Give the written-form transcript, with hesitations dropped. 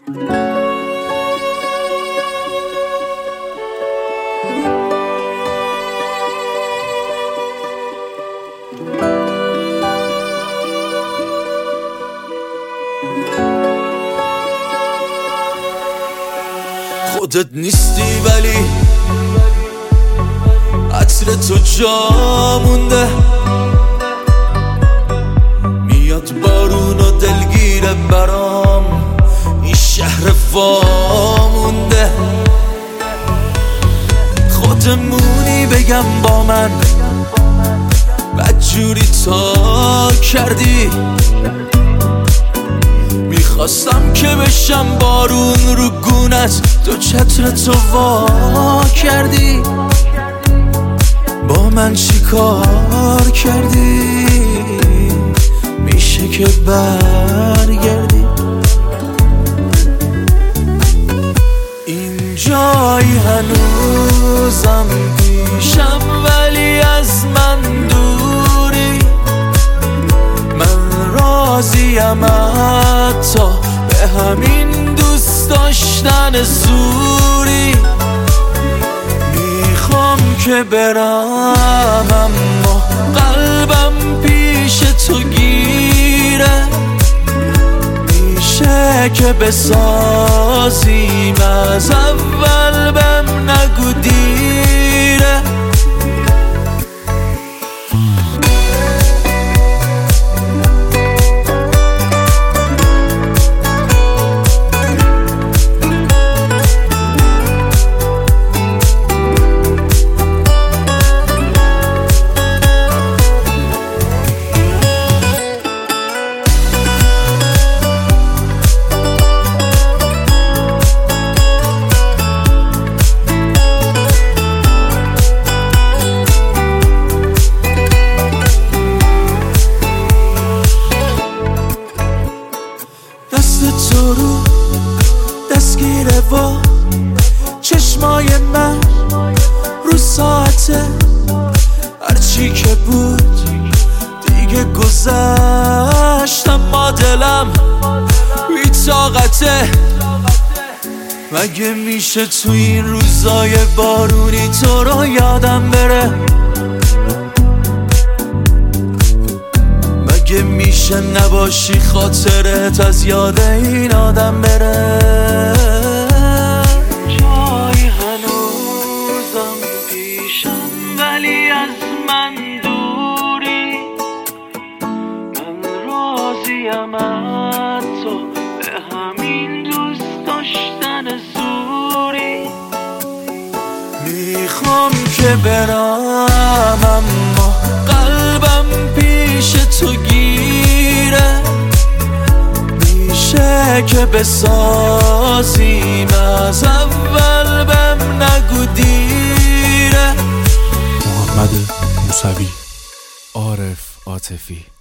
خودت نیستی ولی عطر تو جا مونده، میاد بارون و دلگیره برام این شهر وامونده. خودمونی بگم با من بدجوری تا کردی، میخواستم که بشم بارون رو گونت، تو چتر تو وا کردی. با من چی کار کردی؟ میشه که برگردی. اینجایی هنوزم پیشم ولی از من دوری، من راضیم حتی به همین دوست داشتن زوری. میخوام که برم اما قلبم پیش تو گیره، میشه که بسازیم از اول، بهم نگو دیره. تو رو دستگیره و چشمای من رو ساعته، هرچی که بود دیگه گذشت، اما دلم بی طاقته. مگه میشه تو این روزای بارونی تو رو یادم بره؟ مگه میشه نباشی خاطرت از یاد این آدم بره؟ جایی هنوزم پیشم ولی از من دوری، من راضیم حتی به همین دوست داشتن زوری. میخوام که برم اما قلبم پیش تو گیره، میشه که بسازیم از اول، بهم نگو دیره. محمد موسوی، عارف عاطفی.